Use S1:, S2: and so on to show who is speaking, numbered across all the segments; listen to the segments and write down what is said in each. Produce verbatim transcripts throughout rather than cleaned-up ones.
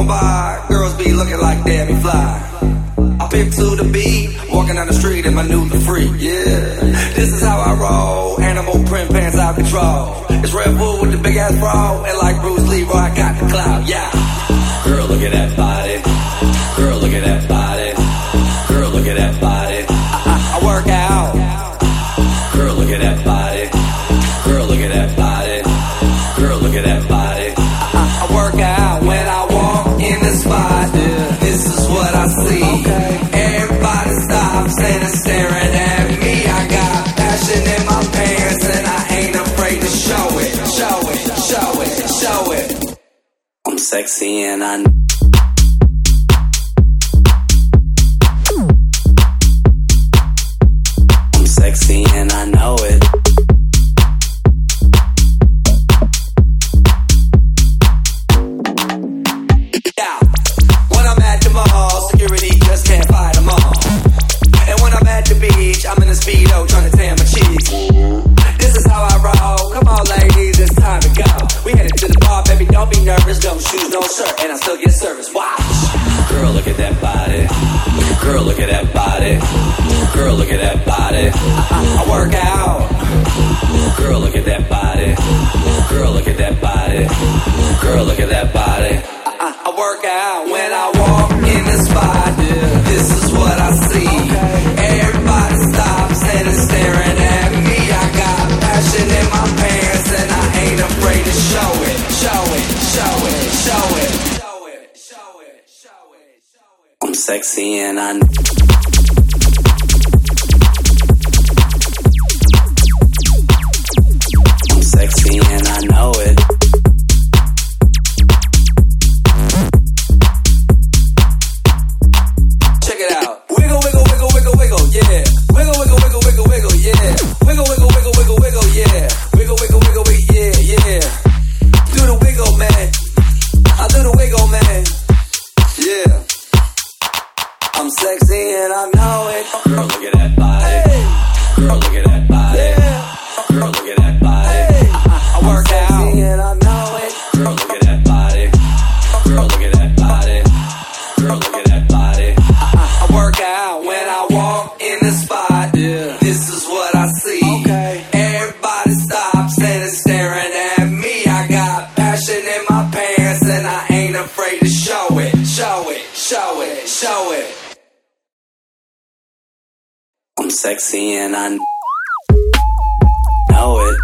S1: on by, girls be looking like Debbie Fly. I pimp to the beat, walking down the street in my new the freak, yeah. This is how I roll, animal print pants out control. It's Red Bull with the big ass bra, and like Bruce Lee, bro, I got the clout, yeah. Girl, look at that body. Girl, look at that body. Girl, look at that body. I, I, I work out. Girl, look at that body. Girl, look at that body. Girl, look at that body. I, I, I work out when I walk in the spot. Yeah. This is what I see. Okay. Everybody stops and is staring at me. I got passion in my pants and I ain't afraid to show it. Show it, show it, show it. I'm sexy and I know. I'm sexy and I know it. Yeah. When I'm at the mall, security just can't fight them all. And when I'm at the beach, I'm in a Speedo trying to tan my cheeks. This is how I roll. Come on, ladies, it's time to go. We headed to the bar, baby, don't be nervous. No shoes, no shirt, and I still get service. Watch. Girl, look at that body. Girl, look at that body. Girl, look at that body. I, I, I work out. Girl, look at that body. Girl, look at that body. Girl, look at that body. I, I, I work out when I walk in the spot. Yeah. This is what I see. Okay. Everybody stops and is staring at me. I got passion in my pants and I ain't afraid to show it. Show it, show it, show it. Show it, show it, show it, show it. I'm sexy and I know. I'm sexy and I know it. Check it out. Wiggle, wiggle, wiggle, wiggle, wiggle, yeah. Wiggle, wiggle, wiggle, wiggle, wiggle, yeah. Wiggle, wiggle, wiggle, wiggle, wiggle, yeah. Wiggle, wiggle, wiggle, wiggle, yeah, yeah. Do the wiggle, man. I do the wiggle, man. Yeah. I'm sexy and I know it. Girl, look at that body. Hey. Girl, look at that body. Yeah. Girl, look at that body. Hey. I, I, I work out. I'm sexy and I know it. Girl, look at that body. Girl, look at that body. Girl, look at that body. I, I, I work out when I walk in the spot. Yeah. This is what I see. Okay. Everybody stops and is staring at me. I got passion in my pants and I ain't afraid to show it. Show it, show it, show it. I'm sexy and I know it.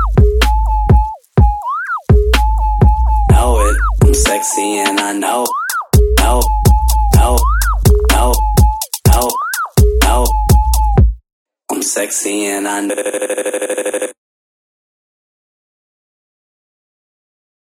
S1: Know it. I'm sexy and I know. Know. Know. Know. Know. Know. I'm sexy and I know.